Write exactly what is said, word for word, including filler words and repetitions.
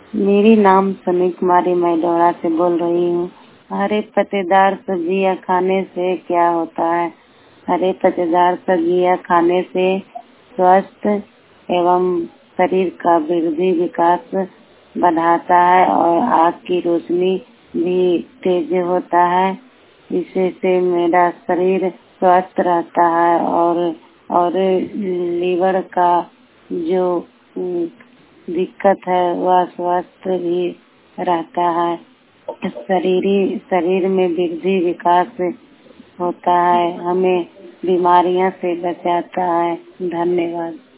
मेरी नाम सुनी कुमारी, मैं डोरा से बोल रही हूँ। हरे पत्तेदार सब्जियाँ खाने से क्या होता है? हरे पत्तेदार सब्जियाँ खाने से स्वस्थ एवं शरीर का वृद्धि विकास बढ़ाता है और आँख की रोशनी भी तेज होता है। इसी से मेरा शरीर स्वस्थ रहता है और और लीवर का जो दिक्कत है वह स्वस्थ भी रहता है। शरीरी शरीर में वृद्धि विकास होता है, हमें बीमारियों से बचाता है। धन्यवाद।